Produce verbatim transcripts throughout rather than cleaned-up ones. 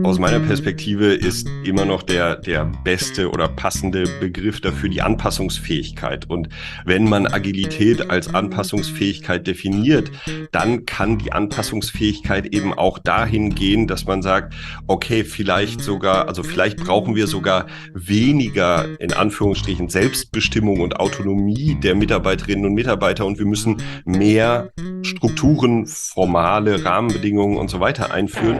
aus meiner Perspektive ist immer noch der, der beste oder passende Begriff dafür die Anpassungsfähigkeit. Und wenn man Agilität als Anpassungsfähigkeit definiert, dann kann die Anpassungsfähigkeit eben auch dahin gehen, dass man sagt, okay, vielleicht sogar, also vielleicht brauchen wir sogar weniger in Anführungsstrichen Selbstbestimmung und Autonomie der Mitarbeiterinnen und Mitarbeiter und wir müssen mehr Strukturen, formale Rahmenbedingungen und so weiter einführen.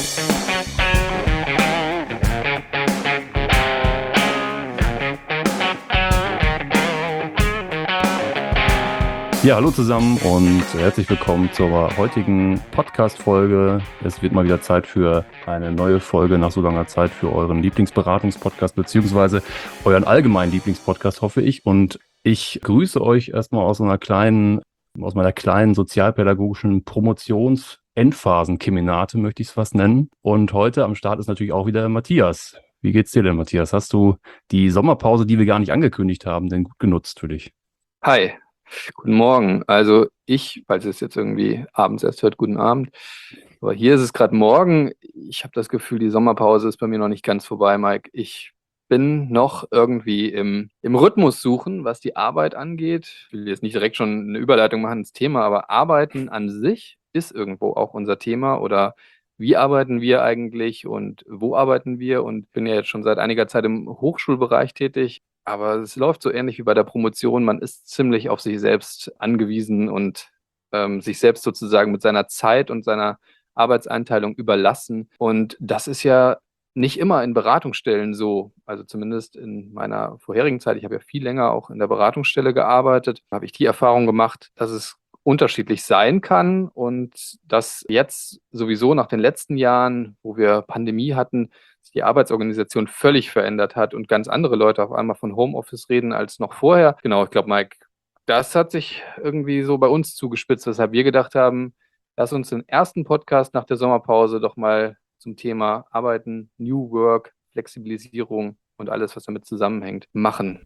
Ja, hallo zusammen und herzlich willkommen zur heutigen Podcast-Folge. Es wird mal wieder Zeit für eine neue Folge nach so langer Zeit für euren Lieblingsberatungspodcast beziehungsweise euren allgemeinen Lieblingspodcast, hoffe ich. Und ich grüße euch erstmal aus einer kleinen, aus meiner kleinen sozialpädagogischen Promotions-Endphasen-Kemenate, möchte ich es fast nennen. Und heute am Start ist natürlich auch wieder Matthias. Wie geht's dir denn, Matthias? Hast du die Sommerpause, die wir gar nicht angekündigt haben, denn gut genutzt für dich? Hi. Guten Morgen. Also ich, falls es jetzt irgendwie abends erst hört, guten Abend. Aber hier ist es gerade morgen. Ich habe das Gefühl, die Sommerpause ist bei mir noch nicht ganz vorbei, Mike. Ich bin noch irgendwie im, im Rhythmus suchen, was die Arbeit angeht. Ich will jetzt nicht direkt schon eine Überleitung machen ins Thema, aber Arbeiten an sich ist irgendwo auch unser Thema. Oder wie arbeiten wir eigentlich und wo arbeiten wir? Und bin ja jetzt schon seit einiger Zeit im Hochschulbereich tätig. Aber es läuft so ähnlich wie bei der Promotion. Man ist ziemlich auf sich selbst angewiesen und ähm, sich selbst sozusagen mit seiner Zeit und seiner Arbeitseinteilung überlassen. Und das ist ja nicht immer in Beratungsstellen so. Also zumindest in meiner vorherigen Zeit, ich habe ja viel länger auch in der Beratungsstelle gearbeitet, habe ich die Erfahrung gemacht, dass es unterschiedlich sein kann und dass jetzt sowieso nach den letzten Jahren, wo wir Pandemie hatten, sich die Arbeitsorganisation völlig verändert hat und ganz andere Leute auf einmal von Homeoffice reden als noch vorher. Genau, ich glaube, Mike, das hat sich irgendwie so bei uns zugespitzt, weshalb wir gedacht haben, lass uns den ersten Podcast nach der Sommerpause doch mal zum Thema Arbeiten, New Work, Flexibilisierung und alles, was damit zusammenhängt, machen.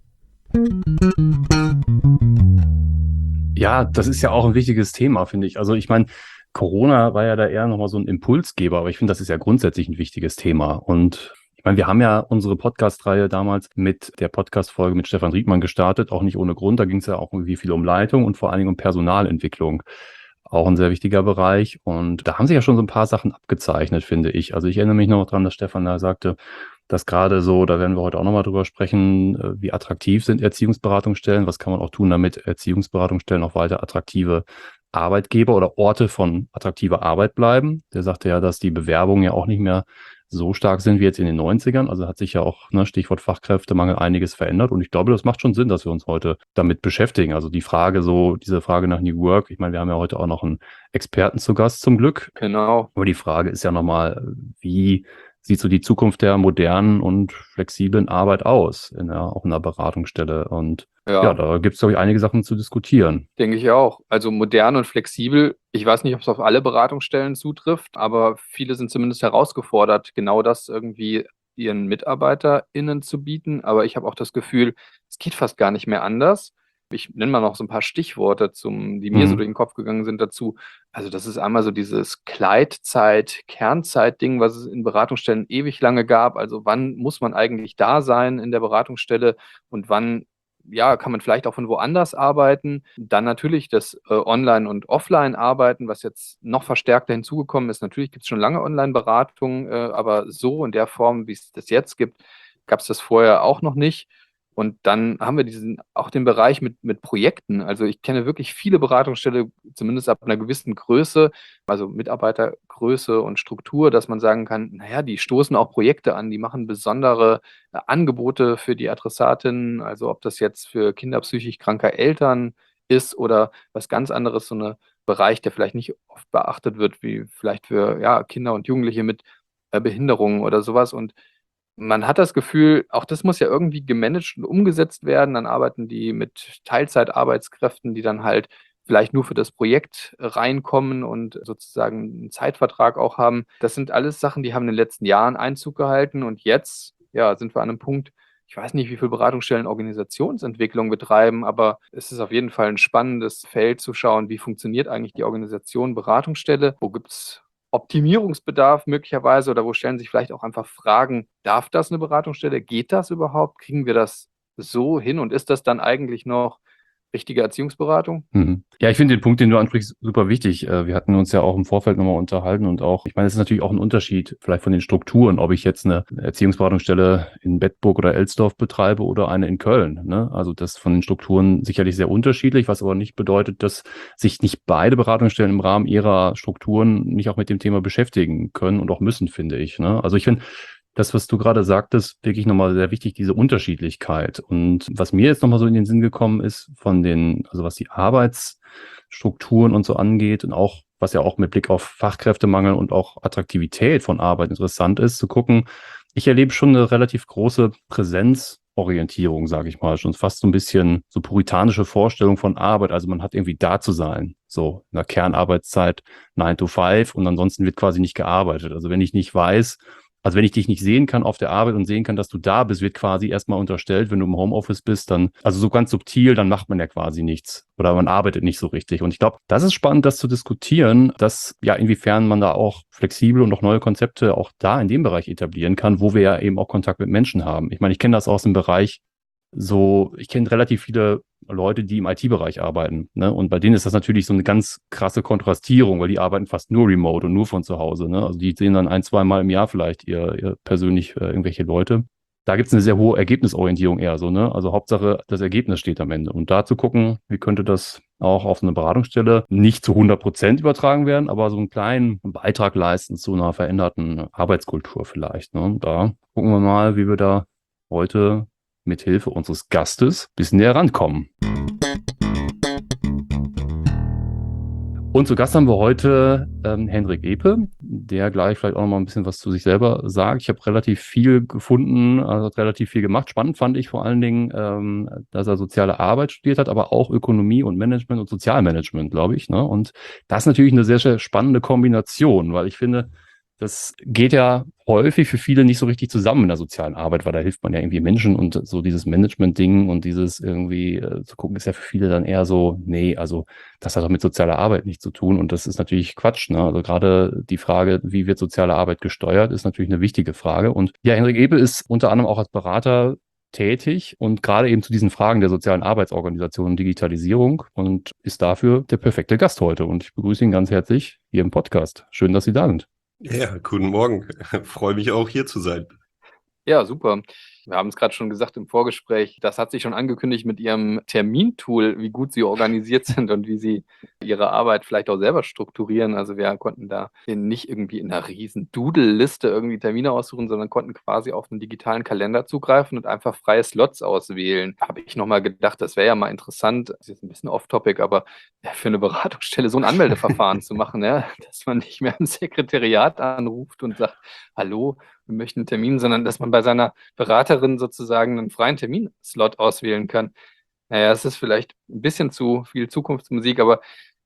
Ja, das ist ja auch ein wichtiges Thema, finde ich. Also ich meine, Corona war ja da eher nochmal so ein Impulsgeber, aber ich finde, das ist ja grundsätzlich ein wichtiges Thema. Und ich meine, wir haben ja unsere Podcast-Reihe damals mit der Podcast-Folge mit Stefan Riedmann gestartet, auch nicht ohne Grund. Da ging es ja auch irgendwie viel um Leitung und vor allen Dingen um Personalentwicklung. Auch ein sehr wichtiger Bereich. Und da haben sich ja schon so ein paar Sachen abgezeichnet, finde ich. Also ich erinnere mich noch dran, dass Stefan da sagte, dass gerade so, da werden wir heute auch nochmal drüber sprechen, wie attraktiv sind Erziehungsberatungsstellen, was kann man auch tun, damit Erziehungsberatungsstellen auch weiter attraktive Arbeitgeber oder Orte von attraktiver Arbeit bleiben. Der sagte ja, dass die Bewerbungen ja auch nicht mehr so stark sind wie jetzt in den neunzigern. Also hat sich ja auch, ne, Stichwort Fachkräftemangel, einiges verändert. Und ich glaube, das macht schon Sinn, dass wir uns heute damit beschäftigen. Also die Frage so, diese Frage nach New Work, ich meine, wir haben ja heute auch noch einen Experten zu Gast zum Glück. Genau. Aber die Frage ist ja nochmal, wie sieht so die Zukunft der modernen und flexiblen Arbeit aus, in der, auch in einer Beratungsstelle? Und ja, ja da gibt es, glaube ich, einige Sachen zu diskutieren. Denke ich auch. Also modern und flexibel, ich weiß nicht, ob es auf alle Beratungsstellen zutrifft, aber viele sind zumindest herausgefordert, genau das irgendwie ihren MitarbeiterInnen zu bieten. Aber ich habe auch das Gefühl, es geht fast gar nicht mehr anders. Ich nenne mal noch so ein paar Stichworte, zum, die mir mhm. so durch den Kopf gegangen sind dazu. Also das ist einmal so dieses Gleitzeit-, Kernzeit-Ding, was es in Beratungsstellen ewig lange gab. Also wann muss man eigentlich da sein in der Beratungsstelle und wann ja, kann man vielleicht auch von woanders arbeiten. Dann natürlich das äh, Online- und Offline-Arbeiten, was jetzt noch verstärkter hinzugekommen ist. Natürlich gibt es schon lange Online-Beratungen, äh, aber so in der Form, wie es das jetzt gibt, gab es das vorher auch noch nicht. Und dann haben wir diesen, auch den Bereich mit, mit Projekten. Also ich kenne wirklich viele Beratungsstellen, zumindest ab einer gewissen Größe, also Mitarbeitergröße und Struktur, dass man sagen kann, naja, die stoßen auch Projekte an, die machen besondere äh, Angebote für die Adressatinnen, also ob das jetzt für Kinder psychisch kranker Eltern ist oder was ganz anderes, so ein Bereich, der vielleicht nicht oft beachtet wird, wie vielleicht für ja, Kinder und Jugendliche mit äh, Behinderungen oder sowas. Und man hat das Gefühl, auch das muss ja irgendwie gemanagt und umgesetzt werden. Dann arbeiten die mit Teilzeitarbeitskräften, die dann halt vielleicht nur für das Projekt reinkommen und sozusagen einen Zeitvertrag auch haben. Das sind alles Sachen, die haben in den letzten Jahren Einzug gehalten. Und jetzt, ja, sind wir an einem Punkt, ich weiß nicht, wie viele Beratungsstellen Organisationsentwicklung betreiben, aber es ist auf jeden Fall ein spannendes Feld zu schauen, wie funktioniert eigentlich die Organisation Beratungsstelle, wo gibt es Optimierungsbedarf möglicherweise oder wo stellen sich vielleicht auch einfach Fragen, darf das eine Beratungsstelle? Geht das überhaupt? Kriegen wir das so hin und ist das dann eigentlich noch richtige Erziehungsberatung? Mhm. Ja, ich finde den Punkt, den du ansprichst, super wichtig. Äh, Wir hatten uns ja auch im Vorfeld nochmal unterhalten und auch, ich meine, es ist natürlich auch ein Unterschied vielleicht von den Strukturen, ob ich jetzt eine Erziehungsberatungsstelle in Bedburg oder Elsdorf betreibe oder eine in Köln. Ne? Also das von den Strukturen sicherlich sehr unterschiedlich, was aber nicht bedeutet, dass sich nicht beide Beratungsstellen im Rahmen ihrer Strukturen nicht auch mit dem Thema beschäftigen können und auch müssen, finde ich. Ne? Also ich finde, das, was du gerade sagtest, wirklich nochmal sehr wichtig, diese Unterschiedlichkeit. Und was mir jetzt nochmal so in den Sinn gekommen ist, von den, also was die Arbeitsstrukturen und so angeht und auch, was ja auch mit Blick auf Fachkräftemangel und auch Attraktivität von Arbeit interessant ist, zu gucken, ich erlebe schon eine relativ große Präsenzorientierung, sage ich mal, schon fast so ein bisschen so puritanische Vorstellung von Arbeit. Also man hat irgendwie da zu sein, so in der Kernarbeitszeit nine to five und ansonsten wird quasi nicht gearbeitet. Also wenn ich nicht weiß, Also wenn ich dich nicht sehen kann auf der Arbeit und sehen kann, dass du da bist, wird quasi erstmal unterstellt, wenn du im Homeoffice bist, dann, also so ganz subtil, dann macht man ja quasi nichts oder man arbeitet nicht so richtig. Und ich glaube, das ist spannend, das zu diskutieren, dass ja inwiefern man da auch flexibel und auch neue Konzepte auch da in dem Bereich etablieren kann, wo wir ja eben auch Kontakt mit Menschen haben. Ich meine, ich kenne das aus dem Bereich so, ich kenne relativ viele Leute, die im I T-Bereich arbeiten, ne? Und bei denen ist das natürlich so eine ganz krasse Kontrastierung, weil die arbeiten fast nur remote und nur von zu Hause, ne? Also die sehen dann ein, zwei Mal im Jahr vielleicht ihr, ihr persönlich äh, irgendwelche Leute. Da gibt es eine sehr hohe Ergebnisorientierung eher so, ne? Also Hauptsache, das Ergebnis steht am Ende. Und da zu gucken, wie könnte das auch auf eine Beratungsstelle nicht zu hundert Prozent übertragen werden, aber so einen kleinen Beitrag leisten zu einer veränderten Arbeitskultur vielleicht, ne? Da gucken wir mal, wie wir da heute mit Hilfe unseres Gastes ein bisschen näher rankommen. Und zu Gast haben wir heute ähm, Hendrik Epe, der gleich vielleicht auch noch mal ein bisschen was zu sich selber sagt. Ich habe relativ viel gefunden, also hat relativ viel gemacht. Spannend fand ich vor allen Dingen, ähm, dass er soziale Arbeit studiert hat, aber auch Ökonomie und Management und Sozialmanagement, glaube ich. Ne? Und das ist natürlich eine sehr, sehr spannende Kombination, weil ich finde, das geht ja häufig für viele nicht so richtig zusammen in der sozialen Arbeit, weil da hilft man ja irgendwie Menschen und so dieses Management-Ding und dieses irgendwie äh, zu gucken, ist ja für viele dann eher so, nee, also das hat doch mit sozialer Arbeit nichts zu tun und das ist natürlich Quatsch, ne? Also gerade die Frage, wie wird soziale Arbeit gesteuert, ist natürlich eine wichtige Frage. Und ja, Hendrik Epe ist unter anderem auch als Berater tätig und gerade eben zu diesen Fragen der sozialen Arbeitsorganisation und Digitalisierung und ist dafür der perfekte Gast heute. Und ich begrüße ihn ganz herzlich hier im Podcast. Schön, dass Sie da sind. Ja, guten Morgen. Freue mich auch hier zu sein. Ja, super. Wir haben es gerade schon gesagt im Vorgespräch, das hat sich schon angekündigt mit Ihrem Termintool, wie gut Sie organisiert sind und wie Sie Ihre Arbeit vielleicht auch selber strukturieren. Also wir konnten da nicht irgendwie in einer riesen Doodle-Liste irgendwie Termine aussuchen, sondern konnten quasi auf einen digitalen Kalender zugreifen und einfach freie Slots auswählen. Da habe ich nochmal gedacht, das wäre ja mal interessant, das ist jetzt ein bisschen off-topic, aber ja, für eine Beratungsstelle so ein Anmeldeverfahren zu machen, ja, dass man nicht mehr im Sekretariat anruft und sagt, hallo, wir möchten einen Termin, sondern dass man bei seiner Beraterin sozusagen einen freien Terminslot auswählen kann. Naja, es ist vielleicht ein bisschen zu viel Zukunftsmusik, aber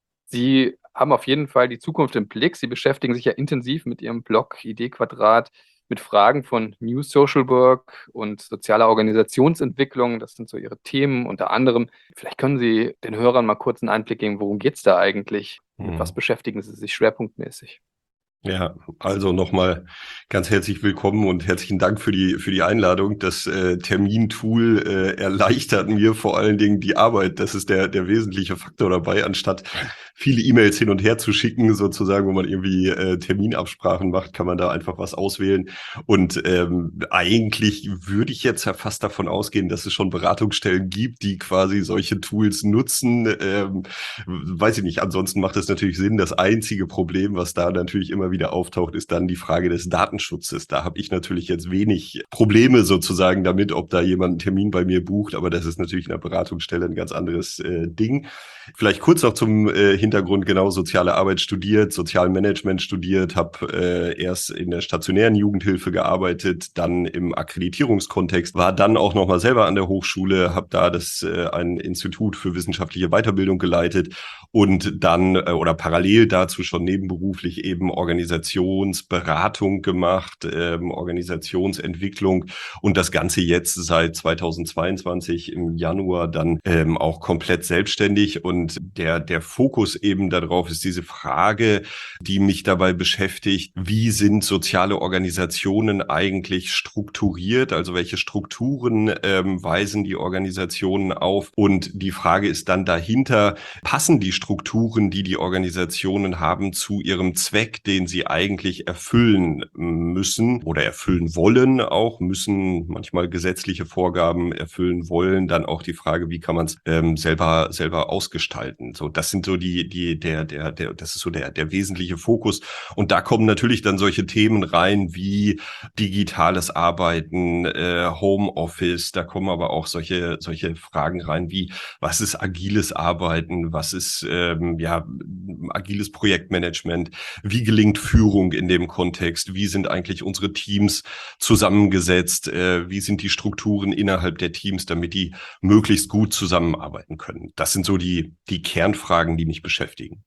Sie haben auf jeden Fall die Zukunft im Blick. Sie beschäftigen sich ja intensiv mit Ihrem Blog Idee Quadrat, mit Fragen von New Social Work und sozialer Organisationsentwicklung. Das sind so Ihre Themen unter anderem. Vielleicht können Sie den Hörern mal kurz einen Einblick geben, worum geht es da eigentlich? Mit Mhm. was beschäftigen Sie sich schwerpunktmäßig? Ja, also nochmal ganz herzlich willkommen und herzlichen Dank für die für die Einladung. Das äh, Termintool äh, erleichtert mir vor allen Dingen die Arbeit. Das ist der der wesentliche Faktor dabei, anstatt viele E-Mails hin und her zu schicken, sozusagen, wo man irgendwie äh, Terminabsprachen macht, kann man da einfach was auswählen. Und ähm, eigentlich würde ich jetzt ja fast davon ausgehen, dass es schon Beratungsstellen gibt, die quasi solche Tools nutzen. Ähm, weiß ich nicht. Ansonsten macht es natürlich Sinn. Das einzige Problem, was da natürlich immer wieder auftaucht, ist dann die Frage des Datenschutzes. Da habe ich natürlich jetzt wenig Probleme sozusagen damit, ob da jemand einen Termin bei mir bucht, aber das ist natürlich in der Beratungsstelle ein ganz anderes äh, Ding. Vielleicht kurz noch zum äh, Hintergrund, genau, soziale Arbeit studiert, Sozialmanagement studiert, habe äh, erst in der stationären Jugendhilfe gearbeitet, dann im Akkreditierungskontext, war dann auch nochmal selber an der Hochschule, habe da das äh, ein Institut für wissenschaftliche Weiterbildung geleitet und dann äh, oder parallel dazu schon nebenberuflich eben Organisationsberatung gemacht, ähm, Organisationsentwicklung und das Ganze jetzt seit zweitausendzweiundzwanzig im Januar dann ähm, auch komplett selbstständig und der der Fokus eben darauf ist diese Frage, die mich dabei beschäftigt, wie sind soziale Organisationen eigentlich strukturiert? Also welche Strukturen ähm, weisen die Organisationen auf? Und die Frage ist dann dahinter, passen die Strukturen, die die Organisationen haben, zu ihrem Zweck, den sie eigentlich erfüllen müssen oder erfüllen wollen auch, müssen manchmal gesetzliche Vorgaben erfüllen wollen, dann auch die Frage, wie kann man es ähm, selber selber ausgestalten. So, das sind so die die der der der das ist so der der wesentliche Fokus. Und da kommen natürlich dann solche Themen rein wie digitales Arbeiten, äh, Homeoffice. Da kommen aber auch solche solche Fragen rein wie, was ist agiles Arbeiten, was ist ähm, ja agiles Projektmanagement, wie gelingt Führung in dem Kontext, wie sind eigentlich unsere Teams zusammengesetzt, äh, wie sind die Strukturen innerhalb der Teams, damit die möglichst gut zusammenarbeiten können. Das sind so die die Kernfragen, die mich beschäftigen.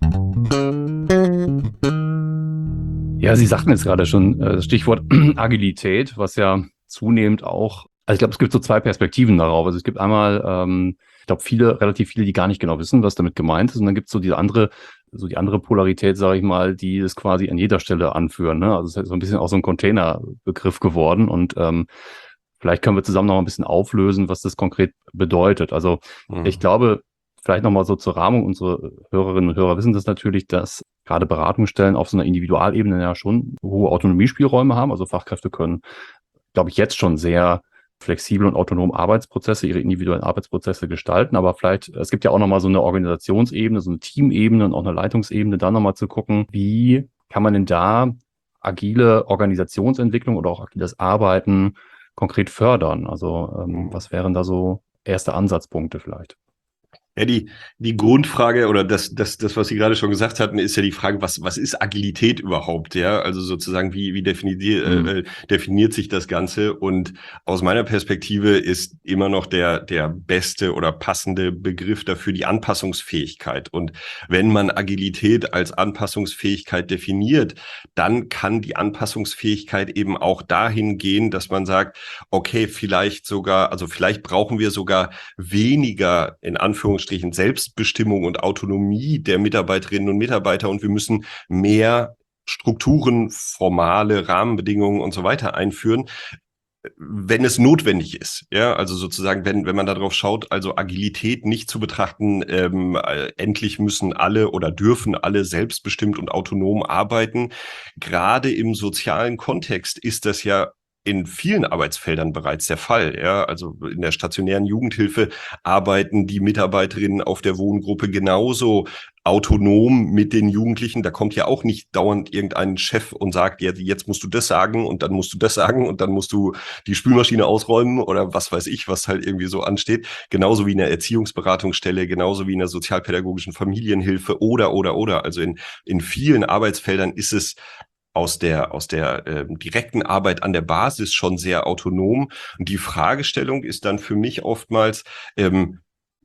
Ja, Sie sagten jetzt gerade schon äh, das Stichwort Agilität, was ja zunehmend auch, also ich glaube, es gibt so zwei Perspektiven darauf. Also es gibt einmal, ähm, ich glaube, viele, relativ viele, die gar nicht genau wissen, was damit gemeint ist. Und dann gibt es so diese andere, so die andere Polarität, sage ich mal, die es quasi an jeder Stelle anführen. Ne? Also es ist so ein bisschen auch so ein Containerbegriff geworden. Und ähm, vielleicht können wir zusammen noch ein bisschen auflösen, was das konkret bedeutet. Also mhm. ich glaube, vielleicht nochmal so zur Rahmung, unsere Hörerinnen und Hörer wissen das natürlich, dass gerade Beratungsstellen auf so einer Individualebene ja schon hohe Autonomiespielräume haben. Also Fachkräfte können, glaube ich, jetzt schon sehr flexibel und autonom Arbeitsprozesse, ihre individuellen Arbeitsprozesse gestalten. Aber vielleicht, es gibt ja auch nochmal so eine Organisationsebene, so eine Teamebene und auch eine Leitungsebene, da nochmal zu gucken, wie kann man denn da agile Organisationsentwicklung oder auch agiles Arbeiten konkret fördern? Also ähm, was wären da so erste Ansatzpunkte vielleicht? Ja, die, die Grundfrage oder das, das, das, was Sie gerade schon gesagt hatten, ist ja die Frage, was, was ist Agilität überhaupt? Ja, also sozusagen, wie, wie definiert, mhm. äh, definiert sich das Ganze? Und aus meiner Perspektive ist immer noch der, der beste oder passende Begriff dafür die Anpassungsfähigkeit. Und wenn man Agilität als Anpassungsfähigkeit definiert, dann kann die Anpassungsfähigkeit eben auch dahin gehen, dass man sagt, okay, vielleicht sogar, also vielleicht brauchen wir sogar weniger, in Anführungsstrichen, Selbstbestimmung und Autonomie der Mitarbeiterinnen und Mitarbeiter und wir müssen mehr Strukturen, formale Rahmenbedingungen und so weiter einführen, wenn es notwendig ist. Ja, also sozusagen, wenn wenn man darauf schaut, also Agilität nicht zu betrachten, ähm, äh, endlich müssen alle oder dürfen alle selbstbestimmt und autonom arbeiten. Gerade im sozialen Kontext ist das ja in vielen Arbeitsfeldern bereits der Fall. Ja, also in der stationären Jugendhilfe arbeiten die Mitarbeiterinnen auf der Wohngruppe genauso autonom mit den Jugendlichen. Da kommt ja auch nicht dauernd irgendein Chef und sagt, ja, jetzt musst du das sagen und dann musst du das sagen und dann musst du die Spülmaschine ausräumen oder was weiß ich, was halt irgendwie so ansteht. Genauso wie in der Erziehungsberatungsstelle, genauso wie in der sozialpädagogischen Familienhilfe oder, oder, oder. Also in, in vielen Arbeitsfeldern ist es aus der aus der äh, direkten Arbeit an der Basis schon sehr autonom. Und die Fragestellung ist dann für mich oftmals, ähm,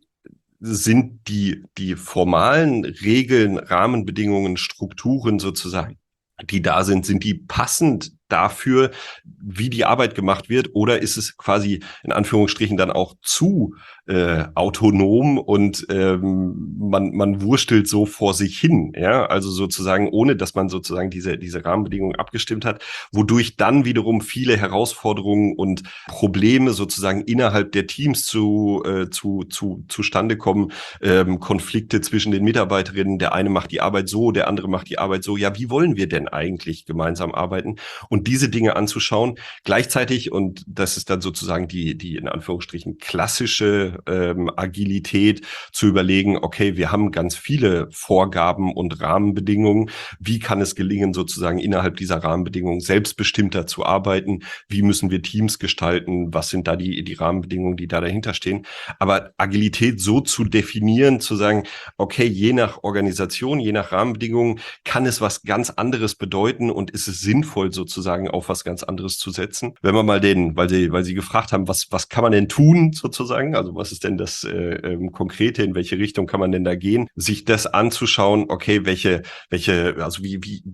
sind die die formalen Regeln, Rahmenbedingungen, Strukturen sozusagen, die da sind, sind die passend dafür, wie die Arbeit gemacht wird, oder ist es quasi in Anführungsstrichen dann auch zu äh, autonom und ähm, man man wurstelt so vor sich hin, ja, also sozusagen ohne, dass man sozusagen diese diese Rahmenbedingungen abgestimmt hat, wodurch dann wiederum viele Herausforderungen und Probleme sozusagen innerhalb der Teams zu äh, zu zu zustande kommen, ähm, Konflikte zwischen den Mitarbeiterinnen, der eine macht die Arbeit so, der andere macht die Arbeit so, ja, wie wollen wir denn eigentlich gemeinsam arbeiten? Und diese Dinge anzuschauen, gleichzeitig, und das ist dann sozusagen die, die in Anführungsstrichen klassische ähm, Agilität, zu überlegen, okay, wir haben ganz viele Vorgaben und Rahmenbedingungen. Wie kann es gelingen, sozusagen innerhalb dieser Rahmenbedingungen selbstbestimmter zu arbeiten? Wie müssen wir Teams gestalten? Was sind da die, die Rahmenbedingungen, die da dahinter stehen? Aber Agilität so zu definieren, zu sagen, okay, je nach Organisation, je nach Rahmenbedingungen kann es was ganz anderes bedeuten und ist es sinnvoll, sozusagen auf was ganz anderes zu setzen. Wenn man mal den, weil sie, weil sie gefragt haben, was, was kann man denn tun sozusagen? Also was ist denn das äh, ähm, Konkrete? In welche Richtung kann man denn da gehen? Sich das anzuschauen, okay, welche, welche, also wie, wie,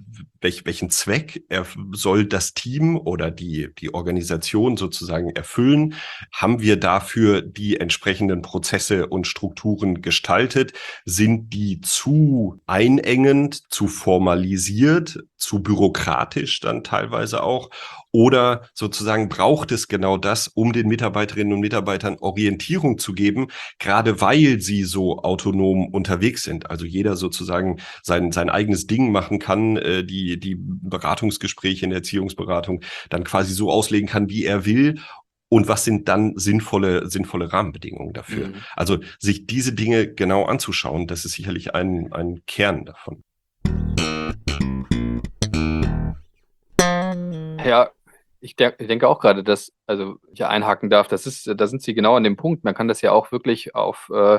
welch, welchen Zweck er, soll das Team oder die, die Organisation sozusagen erfüllen? Haben wir dafür die entsprechenden Prozesse und Strukturen gestaltet? Sind die zu einengend, zu formalisiert, zu bürokratisch dann teilweise auch? Oder sozusagen braucht es genau das, um den Mitarbeiterinnen und Mitarbeitern Orientierung zu geben, gerade weil sie so autonom unterwegs sind. Also jeder sozusagen sein, sein eigenes Ding machen kann, äh, die, die Beratungsgespräche in der Erziehungsberatung dann quasi so auslegen kann, wie er will. Und was sind dann sinnvolle, sinnvolle Rahmenbedingungen dafür? Mhm. Also sich diese Dinge genau anzuschauen, das ist sicherlich ein, ein Kern davon. Ja, ich, de- ich denke auch gerade, dass, also ich einhaken darf, das ist, da sind Sie genau an dem Punkt. Man kann das ja auch wirklich auf, äh,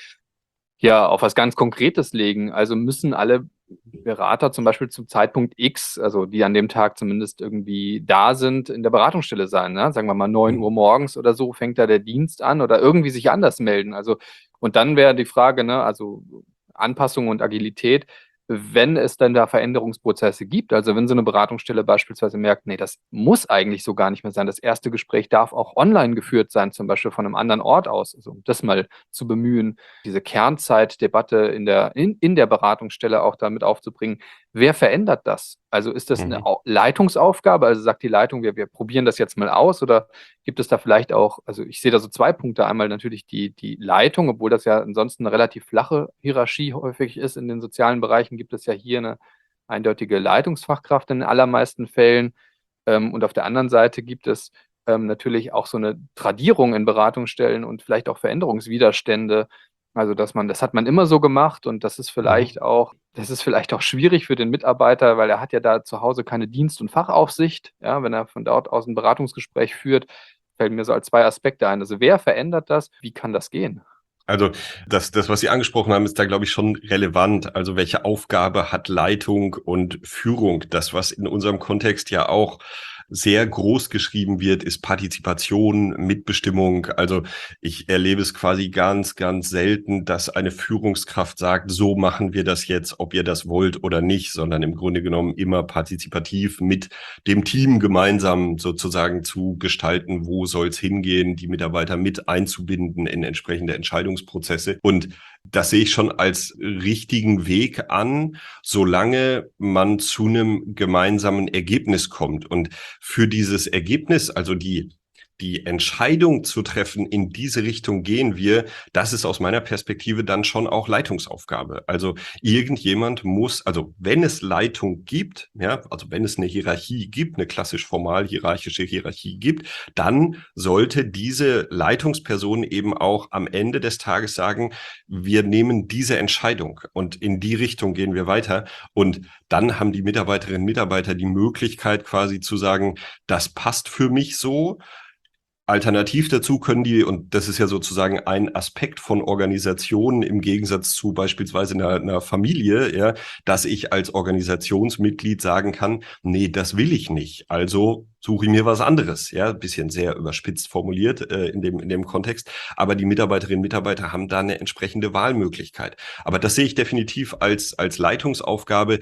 ja, auf was ganz Konkretes legen. Also müssen alle Berater zum Beispiel zum Zeitpunkt X, also die an dem Tag zumindest irgendwie da sind, in der Beratungsstelle sein. Ne? Sagen wir mal neun Uhr morgens oder so fängt da der Dienst an oder irgendwie sich anders melden. Also, und dann wäre die Frage, ne, also Anpassung und Agilität, wenn es dann da Veränderungsprozesse gibt, also wenn so eine Beratungsstelle beispielsweise merkt, nee, das muss eigentlich so gar nicht mehr sein, das erste Gespräch darf auch online geführt sein, zum Beispiel von einem anderen Ort aus, also um das mal zu bemühen, diese Kernzeitdebatte in der, in, in der Beratungsstelle auch damit aufzubringen. Wer verändert das? Also ist das eine Au- Leitungsaufgabe? Also sagt die Leitung, wir, wir probieren das jetzt mal aus, oder gibt es da vielleicht auch, also ich sehe da so zwei Punkte, einmal natürlich die, die Leitung, obwohl das ja ansonsten eine relativ flache Hierarchie häufig ist in den sozialen Bereichen, gibt es ja hier eine eindeutige Leitungsfachkraft in den allermeisten Fällen. Ähm, und auf der anderen Seite gibt es ähm, natürlich auch so eine Tradierung in Beratungsstellen und vielleicht auch Veränderungswiderstände. Also, dass man, das hat man immer so gemacht, und das ist vielleicht auch, das ist vielleicht auch schwierig für den Mitarbeiter, weil er hat ja da zu Hause keine Dienst- und Fachaufsicht. Ja, wenn er von dort aus ein Beratungsgespräch führt, fällt mir so als zwei Aspekte ein. Also, wer verändert das? Wie kann das gehen? Also das, das, was Sie angesprochen haben, ist da, glaube ich, schon relevant. Also welche Aufgabe hat Leitung und Führung? Das, was in unserem Kontext ja auch sehr groß geschrieben wird, ist Partizipation, Mitbestimmung. Also ich erlebe es quasi ganz, ganz selten, dass eine Führungskraft sagt, so machen wir das jetzt, ob ihr das wollt oder nicht, sondern im Grunde genommen immer partizipativ mit dem Team gemeinsam sozusagen zu gestalten, wo soll es hingehen, die Mitarbeiter mit einzubinden in entsprechende Entscheidungsprozesse. Und das sehe ich schon als richtigen Weg an, solange man zu einem gemeinsamen Ergebnis kommt. Und für dieses Ergebnis, also die die Entscheidung zu treffen, in diese Richtung gehen wir, das ist aus meiner Perspektive dann schon auch Leitungsaufgabe. Also irgendjemand muss, also wenn es Leitung gibt, ja, also wenn es eine Hierarchie gibt, eine klassisch formal hierarchische Hierarchie gibt, dann sollte diese Leitungsperson eben auch am Ende des Tages sagen, wir nehmen diese Entscheidung und in die Richtung gehen wir weiter. Und dann haben die Mitarbeiterinnen und Mitarbeiter die Möglichkeit quasi zu sagen, das passt für mich so. Alternativ dazu können die, und das ist ja sozusagen ein Aspekt von Organisationen im Gegensatz zu beispielsweise einer, einer Familie, ja, dass ich als Organisationsmitglied sagen kann, nee, das will ich nicht. Also suche ich mir was anderes, ja, ein bisschen sehr überspitzt formuliert äh, in dem in dem Kontext. Aber die Mitarbeiterinnen und Mitarbeiter haben da eine entsprechende Wahlmöglichkeit. Aber das sehe ich definitiv als als Leitungsaufgabe,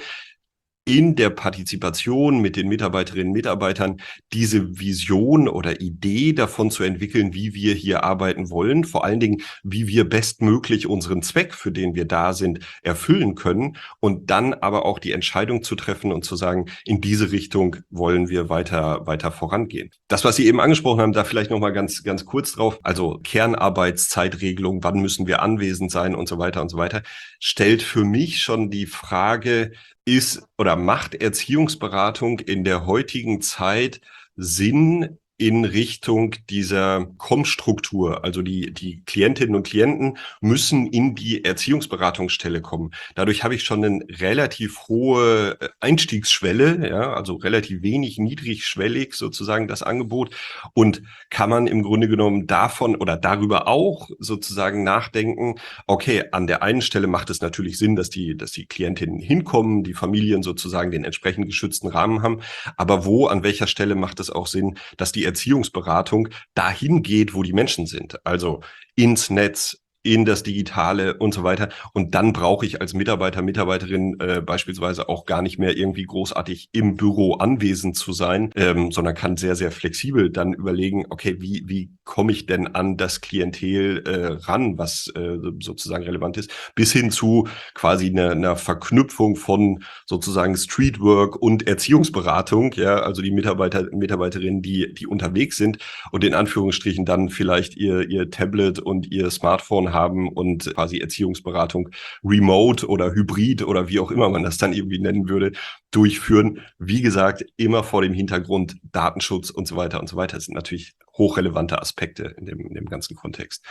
in der Partizipation mit den Mitarbeiterinnen und Mitarbeitern diese Vision oder Idee davon zu entwickeln, wie wir hier arbeiten wollen, vor allen Dingen, wie wir bestmöglich unseren Zweck, für den wir da sind, erfüllen können, und dann aber auch die Entscheidung zu treffen und zu sagen, in diese Richtung wollen wir weiter weiter vorangehen. Das, was Sie eben angesprochen haben, da vielleicht noch mal ganz ganz kurz drauf, also Kernarbeitszeitregelung, wann müssen wir anwesend sein und so weiter und so weiter, stellt für mich schon die Frage, ist oder macht Erziehungsberatung in der heutigen Zeit Sinn in Richtung dieser Kommstruktur? Also die, die Klientinnen und Klienten müssen in die Erziehungsberatungsstelle kommen. Dadurch habe ich schon eine relativ hohe Einstiegsschwelle, ja, also relativ wenig niedrigschwellig sozusagen das Angebot, und kann man im Grunde genommen davon oder darüber auch sozusagen nachdenken, okay, an der einen Stelle macht es natürlich Sinn, dass die, dass die Klientinnen hinkommen, die Familien sozusagen den entsprechend geschützten Rahmen haben, aber wo, an welcher Stelle macht es auch Sinn, dass die Erziehungsberatung dahin geht, wo die Menschen sind, also ins Netz, in das Digitale und so weiter. Und dann brauche ich als Mitarbeiter, Mitarbeiterin äh, beispielsweise auch gar nicht mehr irgendwie großartig im Büro anwesend zu sein, ähm, sondern kann sehr, sehr flexibel dann überlegen, okay, wie, wie komme ich denn an das Klientel äh, ran, was äh, sozusagen relevant ist, bis hin zu quasi einer, einer Verknüpfung von sozusagen Streetwork und Erziehungsberatung, ja, also die Mitarbeiter, Mitarbeiterinnen, die, die unterwegs sind und in Anführungsstrichen dann vielleicht ihr, ihr Tablet und ihr Smartphone haben und quasi Erziehungsberatung remote oder hybrid oder wie auch immer man das dann irgendwie nennen würde, durchführen. Wie gesagt, immer vor dem Hintergrund Datenschutz und so weiter und so weiter. Das sind natürlich hochrelevante Aspekte in dem, in dem ganzen Kontext.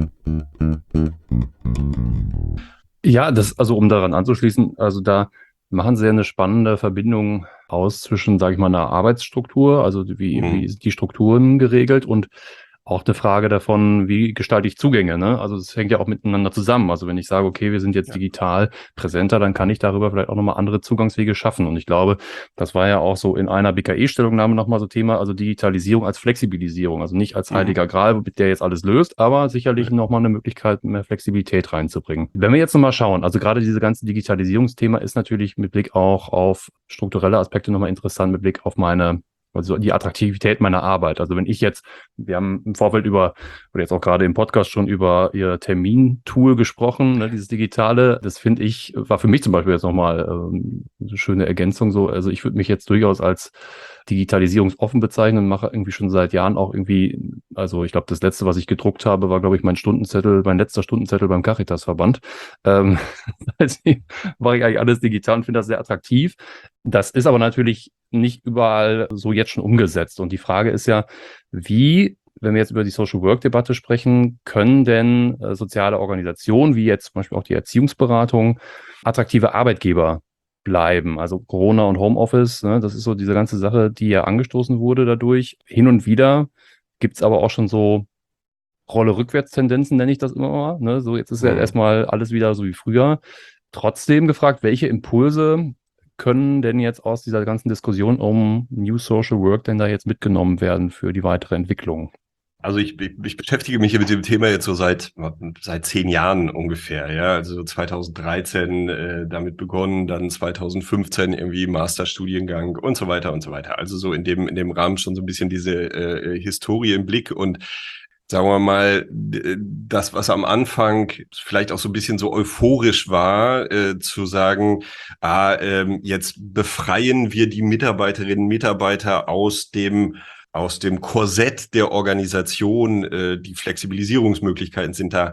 Ja, das, also um daran anzuschließen, also da machen Sie ja eine spannende Verbindung aus zwischen, sage ich mal, einer Arbeitsstruktur, also wie, Mhm. wie sind die Strukturen geregelt und auch eine Frage davon, wie gestalte ich Zugänge, ne? Also das hängt ja auch miteinander zusammen. Also wenn ich sage, okay, wir sind jetzt Ja. digital präsenter, dann kann ich darüber vielleicht auch nochmal andere Zugangswege schaffen. Und ich glaube, das war ja auch so in einer B K E-Stellungnahme nochmal so Thema, also Digitalisierung als Flexibilisierung, also nicht als Mhm. heiliger Gral, mit der jetzt alles löst, aber sicherlich Ja. nochmal eine Möglichkeit, mehr Flexibilität reinzubringen. Wenn wir jetzt nochmal schauen, also gerade diese ganze Digitalisierungsthema ist natürlich mit Blick auch auf strukturelle Aspekte nochmal interessant, mit Blick auf meine also die Attraktivität meiner Arbeit. Also wenn ich jetzt, wir haben im Vorfeld über, oder jetzt auch gerade im Podcast schon über Ihr Termintool gesprochen, ne, dieses Digitale, das finde ich, war für mich zum Beispiel jetzt nochmal ähm, eine schöne Ergänzung so. Also ich würde mich jetzt durchaus als digitalisierungsoffen bezeichnen, mache irgendwie schon seit Jahren auch irgendwie, also ich glaube, das letzte, was ich gedruckt habe, war, glaube ich, mein Stundenzettel, mein letzter Stundenzettel beim Caritas-Verband. Ähm, seitdem mache ich eigentlich alles digital und finde das sehr attraktiv. Das ist aber natürlich nicht überall so jetzt schon umgesetzt. Und die Frage ist ja, wie, wenn wir jetzt über die Social Work Debatte sprechen, können denn äh, soziale Organisationen, wie jetzt zum Beispiel auch die Erziehungsberatung, attraktive Arbeitgeber bleiben? Also Corona und Homeoffice, ne, das ist so diese ganze Sache, die ja angestoßen wurde dadurch. Hin und wieder gibt es aber auch schon so Rolle-Rückwärts-Tendenzen, nenne ich das immer mal. Ne? So, jetzt ist ja Mhm. erstmal alles wieder so wie früher. Trotzdem gefragt, welche Impulse können denn jetzt aus dieser ganzen Diskussion um New Social Work denn da jetzt mitgenommen werden für die weitere Entwicklung? Also ich, ich beschäftige mich mit dem Thema jetzt so seit seit zehn Jahren ungefähr, ja, also zweitausenddreizehn äh, damit begonnen, dann zweitausendfünfzehn irgendwie Masterstudiengang und so weiter und so weiter. Also so in dem in dem Rahmen schon so ein bisschen diese äh, Historie im Blick und sagen wir mal, das, was am Anfang vielleicht auch so ein bisschen so euphorisch war, äh, zu sagen, ah, ähm, jetzt befreien wir die Mitarbeiterinnen und Mitarbeiter aus dem aus dem Korsett der Organisation, äh, die Flexibilisierungsmöglichkeiten sind da,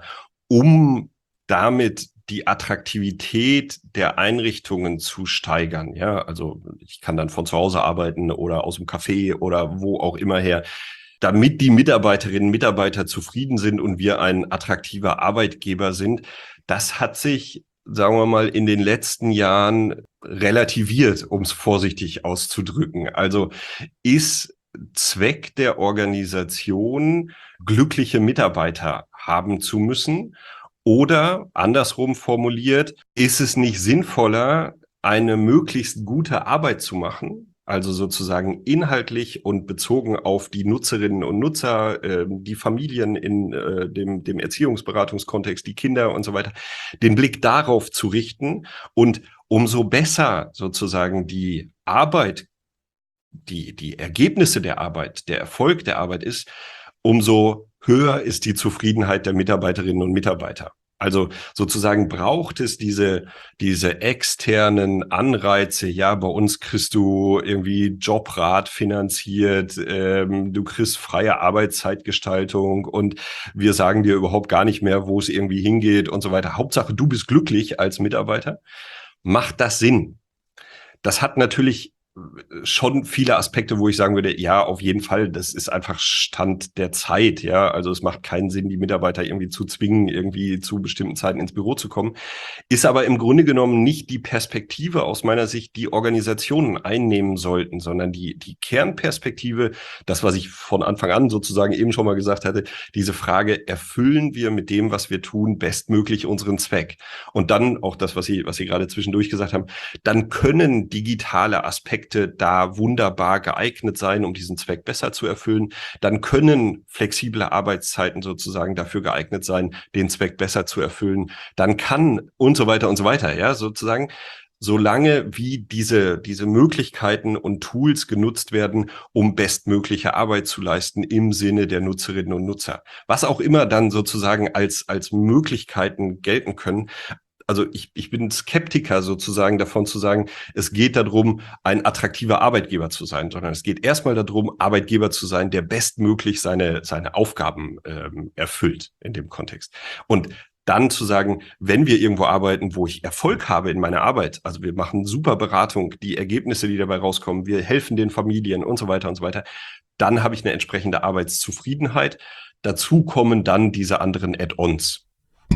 um damit die Attraktivität der Einrichtungen zu steigern. Ja, also ich kann dann von zu Hause arbeiten oder aus dem Café oder wo auch immer her, damit die Mitarbeiterinnen und Mitarbeiter zufrieden sind und wir ein attraktiver Arbeitgeber sind. Das hat sich, sagen wir mal, in den letzten Jahren relativiert, um es vorsichtig auszudrücken. Also ist Zweck der Organisation, glückliche Mitarbeiter haben zu müssen? Oder andersrum formuliert, ist es nicht sinnvoller, eine möglichst gute Arbeit zu machen, also sozusagen inhaltlich und bezogen auf die Nutzerinnen und Nutzer, äh, die Familien in äh, dem, dem Erziehungsberatungskontext, die Kinder und so weiter, den Blick darauf zu richten und umso besser sozusagen die Arbeit, die, die Ergebnisse der Arbeit, der Erfolg der Arbeit ist, umso höher ist die Zufriedenheit der Mitarbeiterinnen und Mitarbeiter. Also sozusagen braucht es diese, diese externen Anreize. Ja, bei uns kriegst du irgendwie Jobrat finanziert, ähm, du kriegst freie Arbeitszeitgestaltung und wir sagen dir überhaupt gar nicht mehr, wo es irgendwie hingeht und so weiter. Hauptsache, du bist glücklich als Mitarbeiter. Macht das Sinn? Das hat natürlich schon viele Aspekte, wo ich sagen würde, ja, auf jeden Fall, das ist einfach Stand der Zeit, ja. Also es macht keinen Sinn, die Mitarbeiter irgendwie zu zwingen, irgendwie zu bestimmten Zeiten ins Büro zu kommen. Ist aber im Grunde genommen nicht die Perspektive aus meiner Sicht, die Organisationen einnehmen sollten, sondern die, die Kernperspektive, das, was ich von Anfang an sozusagen eben schon mal gesagt hatte, diese Frage, erfüllen wir mit dem, was wir tun, bestmöglich unseren Zweck? Und dann auch das, was Sie, was Sie gerade zwischendurch gesagt haben, dann können digitale Aspekte Aspekte da wunderbar geeignet sein, um diesen Zweck besser zu erfüllen. Dann können flexible Arbeitszeiten sozusagen dafür geeignet sein, den Zweck besser zu erfüllen. Dann kann und so weiter und so weiter, ja, sozusagen. Solange wie diese, diese Möglichkeiten und Tools genutzt werden, um bestmögliche Arbeit zu leisten im Sinne der Nutzerinnen und Nutzer. Was auch immer dann sozusagen als, als Möglichkeiten gelten können. Also ich, ich bin Skeptiker sozusagen davon zu sagen, es geht darum, ein attraktiver Arbeitgeber zu sein, sondern es geht erstmal darum, Arbeitgeber zu sein, der bestmöglich seine, seine Aufgaben ähm, erfüllt in dem Kontext. Und dann zu sagen, wenn wir irgendwo arbeiten, wo ich Erfolg habe in meiner Arbeit, also wir machen super Beratung, die Ergebnisse, die dabei rauskommen, wir helfen den Familien und so weiter und so weiter, dann habe ich eine entsprechende Arbeitszufriedenheit. Dazu kommen dann diese anderen Add-ons.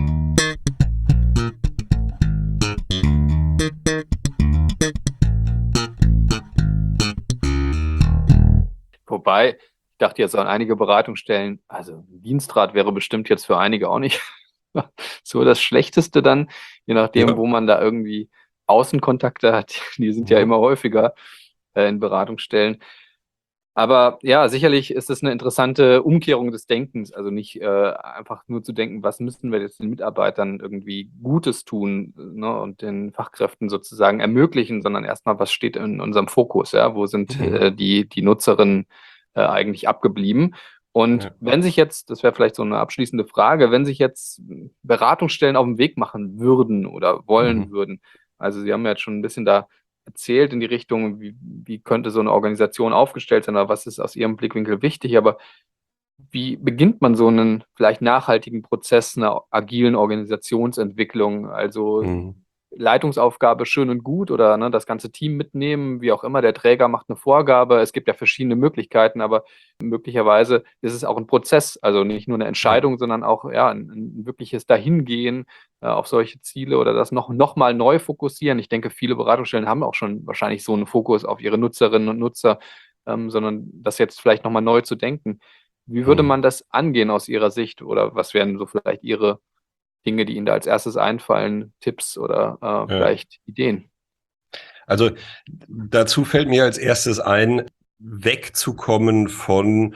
Wobei, ich dachte jetzt an einige Beratungsstellen, also ein Dienstrat wäre bestimmt jetzt für einige auch nicht so das Schlechteste dann, je nachdem, ja. wo man da irgendwie Außenkontakte hat. Die sind ja, ja immer häufiger äh, in Beratungsstellen. Aber ja, sicherlich ist es eine interessante Umkehrung des Denkens. Also nicht äh, einfach nur zu denken, was müssen wir jetzt den Mitarbeitern irgendwie Gutes tun, ne, und den Fachkräften sozusagen ermöglichen, sondern erstmal, was steht in unserem Fokus, ja, wo sind mhm. äh, die, die Nutzerinnen äh, eigentlich abgeblieben. Und ja. wenn sich jetzt, das wäre vielleicht so eine abschließende Frage, wenn sich jetzt Beratungsstellen auf den Weg machen würden oder wollen mhm. würden, also Sie haben ja jetzt schon ein bisschen da erzählt in die Richtung, wie, wie könnte so eine Organisation aufgestellt sein oder was ist aus Ihrem Blickwinkel wichtig, aber wie beginnt man so einen vielleicht nachhaltigen Prozess einer agilen Organisationsentwicklung, also mhm. Leitungsaufgabe schön und gut oder ne, das ganze Team mitnehmen, wie auch immer, der Träger macht eine Vorgabe, es gibt ja verschiedene Möglichkeiten, aber möglicherweise ist es auch ein Prozess, also nicht nur eine Entscheidung, ja. sondern auch ja, ein, ein wirkliches Dahingehen äh, auf solche Ziele oder das noch, noch mal neu fokussieren. Ich denke, viele Beratungsstellen haben auch schon wahrscheinlich so einen Fokus auf ihre Nutzerinnen und Nutzer, ähm, sondern das jetzt vielleicht noch mal neu zu denken. Wie würde man das angehen aus Ihrer Sicht oder was wären so vielleicht Ihre Dinge, die Ihnen da als erstes einfallen, Tipps oder äh, ja. vielleicht Ideen? Also dazu fällt mir als erstes ein, wegzukommen von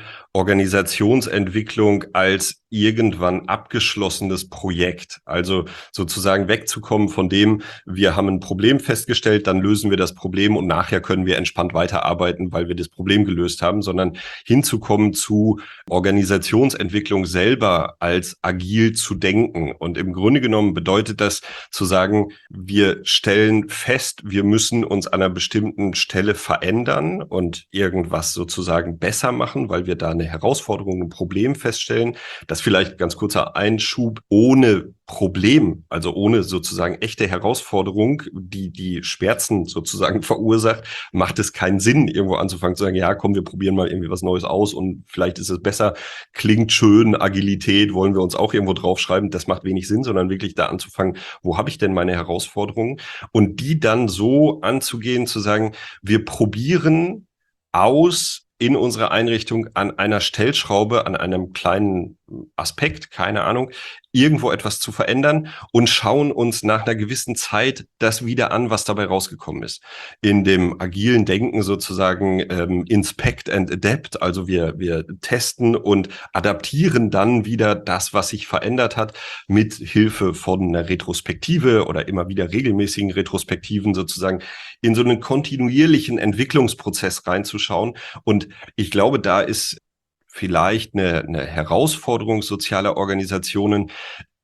Organisationsentwicklung als irgendwann abgeschlossenes Projekt. Also sozusagen wegzukommen von dem, wir haben ein Problem festgestellt, dann lösen wir das Problem und nachher können wir entspannt weiterarbeiten, weil wir das Problem gelöst haben, sondern hinzukommen zu Organisationsentwicklung selber als agil zu denken. Und im Grunde genommen bedeutet das zu sagen, wir stellen fest, wir müssen uns an einer bestimmten Stelle verändern und irgendwas sozusagen besser machen, weil wir da eine Herausforderung, ein Problem feststellen. Das vielleicht ganz kurzer Einschub, ohne Problem, also ohne sozusagen echte Herausforderung, die die Schmerzen sozusagen verursacht, macht es keinen Sinn, irgendwo anzufangen zu sagen, ja, komm, wir probieren mal irgendwie was Neues aus und vielleicht ist es besser, klingt schön, Agilität, wollen wir uns auch irgendwo draufschreiben, das macht wenig Sinn, sondern wirklich da anzufangen, wo habe ich denn meine Herausforderungen und die dann so anzugehen, zu sagen, wir probieren aus in unserer Einrichtung an einer Stellschraube, an einem kleinen Aspekt, keine Ahnung, irgendwo etwas zu verändern und schauen uns nach einer gewissen Zeit das wieder an, was dabei rausgekommen ist. In dem agilen Denken sozusagen ähm, inspect and adapt, also wir wir testen und adaptieren dann wieder das, was sich verändert hat, mit Hilfe von einer Retrospektive oder immer wieder regelmäßigen Retrospektiven sozusagen in so einen kontinuierlichen Entwicklungsprozess reinzuschauen. Und ich glaube, da ist vielleicht eine, eine Herausforderung sozialer Organisationen,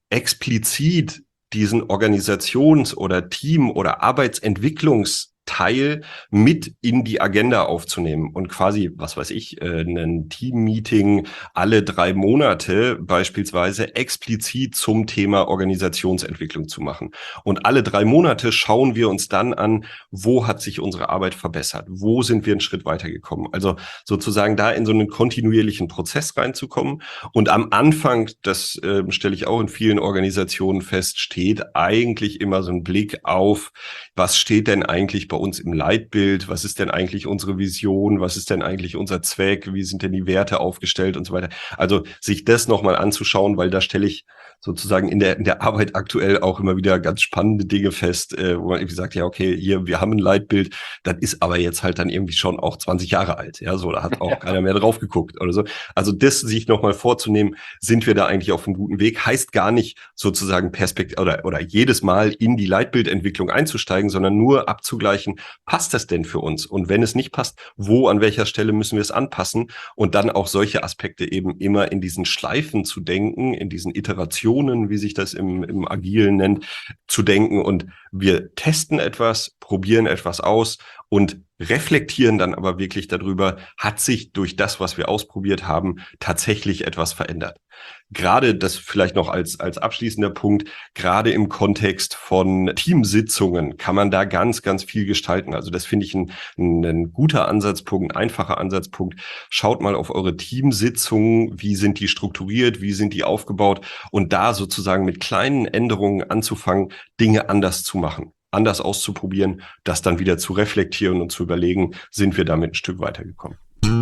explizit diesen Organisations- oder Team- oder Arbeitsentwicklungsteil mit in die Agenda aufzunehmen und quasi, was weiß ich, ein Team-Meeting alle drei Monate beispielsweise explizit zum Thema Organisationsentwicklung zu machen. Und alle drei Monate schauen wir uns dann an, wo hat sich unsere Arbeit verbessert? Wo sind wir einen Schritt weitergekommen? Also sozusagen da in so einen kontinuierlichen Prozess reinzukommen. Und am Anfang, das äh, stelle ich auch in vielen Organisationen fest, steht eigentlich immer so ein Blick auf, was steht denn eigentlich bei bei uns im Leitbild? Was ist denn eigentlich unsere Vision? Was ist denn eigentlich unser Zweck? Wie sind denn die Werte aufgestellt und so weiter? Also sich das nochmal anzuschauen, weil da stelle ich sozusagen in der in der Arbeit aktuell auch immer wieder ganz spannende Dinge fest, äh, wo man irgendwie sagt, ja, okay, hier, wir haben ein Leitbild, das ist aber jetzt halt dann irgendwie schon auch zwanzig Jahre alt. Ja, so, da hat auch ja. keiner mehr drauf geguckt oder so. Also das sich nochmal vorzunehmen, sind wir da eigentlich auf einem guten Weg, heißt gar nicht sozusagen Perspekt oder oder jedes Mal in die Leitbildentwicklung einzusteigen, sondern nur abzugleichen, passt das denn für uns? Und wenn es nicht passt, wo, an welcher Stelle müssen wir es anpassen? Und dann auch solche Aspekte eben immer in diesen Schleifen zu denken, in diesen Iterationen, wie sich das im, im Agilen nennt, zu denken. Und wir testen etwas, probieren etwas aus und reflektieren dann aber wirklich darüber, hat sich durch das, was wir ausprobiert haben, tatsächlich etwas verändert. Gerade das vielleicht noch als, als abschließender Punkt, gerade im Kontext von Teamsitzungen kann man da ganz, ganz viel gestalten. Also das finde ich ein, ein guter Ansatzpunkt, ein einfacher Ansatzpunkt. Schaut mal auf eure Teamsitzungen, wie sind die strukturiert, wie sind die aufgebaut und da sozusagen mit kleinen Änderungen anzufangen, Dinge anders zu machen, anders auszuprobieren, das dann wieder zu reflektieren und zu überlegen, sind wir damit ein Stück weitergekommen.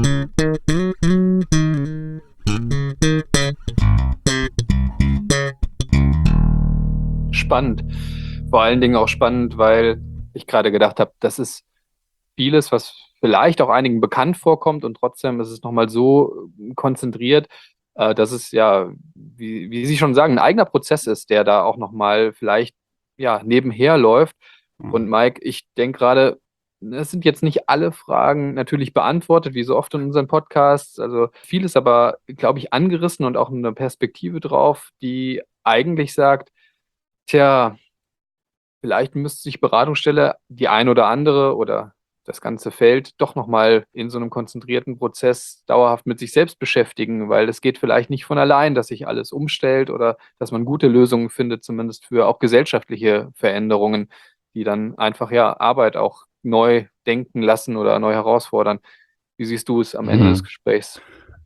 Spannend. Vor allen Dingen auch spannend, weil ich gerade gedacht habe, das ist vieles, was vielleicht auch einigen bekannt vorkommt und trotzdem ist es nochmal so konzentriert, äh, dass es ja, wie, wie Sie schon sagen, ein eigener Prozess ist, der da auch nochmal vielleicht ja, nebenher läuft. Und Mike, ich denke gerade, es sind jetzt nicht alle Fragen natürlich beantwortet, wie so oft in unseren Podcasts. Also vieles aber, glaube ich, angerissen und auch eine Perspektive drauf, die eigentlich sagt, tja, vielleicht müsste sich Beratungsstelle die ein oder andere oder das ganze Feld doch nochmal in so einem konzentrierten Prozess dauerhaft mit sich selbst beschäftigen, weil es geht vielleicht nicht von allein, dass sich alles umstellt oder dass man gute Lösungen findet, zumindest für auch gesellschaftliche Veränderungen, die dann einfach ja Arbeit auch neu denken lassen oder neu herausfordern. Wie siehst du es am Ende mhm. des Gesprächs?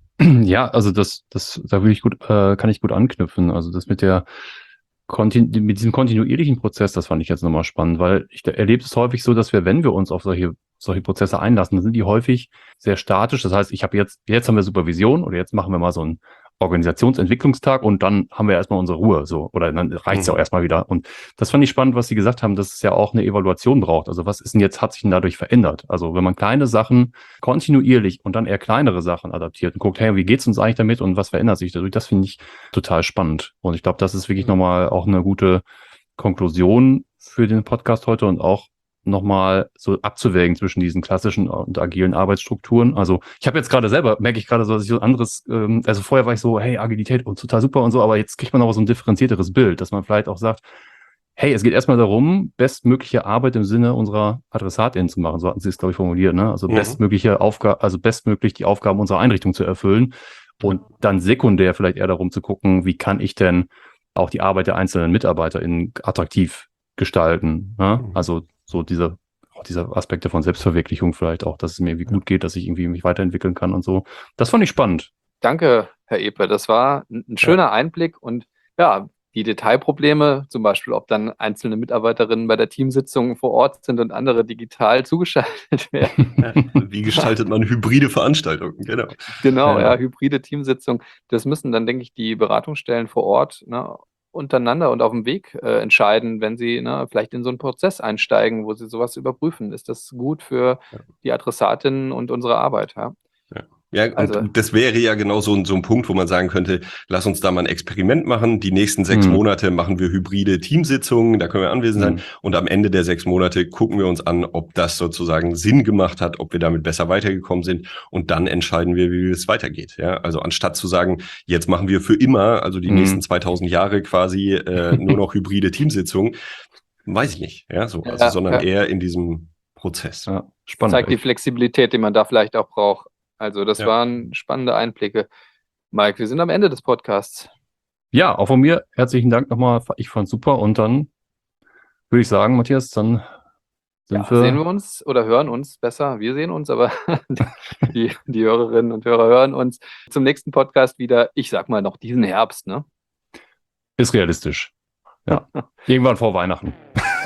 Ja, also das, das, da will ich gut, äh, kann ich gut anknüpfen. Also das mit der Kontinu- mit diesem kontinuierlichen Prozess, das fand ich jetzt nochmal spannend, weil ich erlebe es häufig so, dass wir, wenn wir uns auf solche solche Prozesse einlassen, dann sind die häufig sehr statisch. Das heißt, ich habe jetzt, jetzt haben wir Supervision oder jetzt machen wir mal so einen Organisationsentwicklungstag und dann haben wir erstmal unsere Ruhe, so, oder dann reicht es ja auch erstmal wieder. Und das fand ich spannend, was Sie gesagt haben, dass es ja auch eine Evaluation braucht. Also was ist denn jetzt, hat sich denn dadurch verändert? Also wenn man kleine Sachen kontinuierlich und dann eher kleinere Sachen adaptiert und guckt, hey, wie geht's uns eigentlich damit und was verändert sich dadurch? Das finde ich total spannend. Und ich glaube, das ist wirklich nochmal auch eine gute Konklusion für den Podcast heute und auch nochmal so abzuwägen zwischen diesen klassischen und agilen Arbeitsstrukturen. Also ich habe jetzt gerade selber, merke ich gerade so, dass ich so anderes, ähm, also vorher war ich so, hey, Agilität und total super und so, aber jetzt kriegt man auch so ein differenzierteres Bild, dass man vielleicht auch sagt, hey, es geht erstmal darum, bestmögliche Arbeit im Sinne unserer AdressatInnen zu machen, so hatten Sie es, glaube ich, formuliert, ne? Also mhm. bestmögliche Aufgaben, also bestmöglich die Aufgaben unserer Einrichtung zu erfüllen und dann sekundär vielleicht eher darum zu gucken, wie kann ich denn auch die Arbeit der einzelnen MitarbeiterInnen attraktiv gestalten, ne? Mhm. Also so diese, auch diese Aspekte von Selbstverwirklichung vielleicht auch, dass es mir irgendwie gut geht, dass ich irgendwie mich weiterentwickeln kann und so. Das fand ich spannend. Danke, Herr Epe. Das war ein schöner ja. Einblick und ja, die Detailprobleme, zum Beispiel, ob dann einzelne Mitarbeiterinnen bei der Teamsitzung vor Ort sind und andere digital zugeschaltet werden. Wie gestaltet man hybride Veranstaltungen? Genau. Genau, ja, ja hybride Teamsitzung. Das müssen dann, denke ich, die Beratungsstellen vor Ort, ne, untereinander und auf dem Weg äh, entscheiden, wenn sie ne, vielleicht in so einen Prozess einsteigen, wo sie sowas überprüfen. Ist das gut für ja. die Adressatinnen und unsere Arbeit? Ja, ja. ja also, und das wäre ja genau so ein, so ein Punkt, wo man sagen könnte, lass uns da mal ein Experiment machen. Die nächsten sechs mhm. Monate machen wir hybride Teamsitzungen, da können wir anwesend sein. Mhm. Und am Ende der sechs Monate gucken wir uns an, ob das sozusagen Sinn gemacht hat, ob wir damit besser weitergekommen sind. Und dann entscheiden wir, wie es weitergeht. Ja, also anstatt zu sagen, jetzt machen wir für immer, also die mhm. nächsten zweitausend Jahre quasi äh, nur noch hybride Teamsitzungen, weiß ich nicht. Ja, so, also, ja, sondern ja. eher in diesem Prozess. Ja, spannend. Zeigt die Flexibilität, die man da vielleicht auch braucht. Also das ja. waren spannende Einblicke. Mike, wir sind am Ende des Podcasts. Ja, auch von mir herzlichen Dank nochmal. Ich fand's super und dann würde ich sagen, Matthias, dann sind ja, wir... sehen wir uns oder hören uns besser. Wir sehen uns, aber die, die Hörerinnen und Hörer hören uns zum nächsten Podcast wieder. Ich sag mal noch diesen Herbst, ne? Ist realistisch. Ja, irgendwann vor Weihnachten.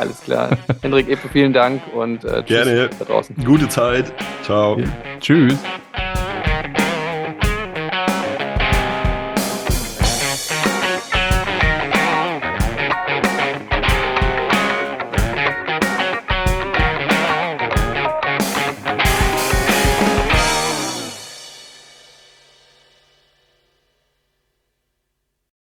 Alles klar. Hendrik Epe, vielen Dank und äh, tschüss Gerne. da draußen. Gute Zeit. Ciao. Ja. Tschüss.